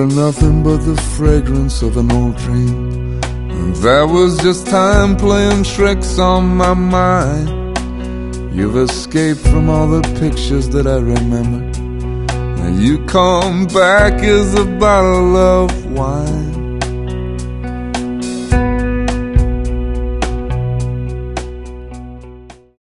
are nothing but the fragrance of an old dream. And that was just time playing tricks on my mind. You've escaped from all the pictures that I remember. Now you come back as a bottle of wine.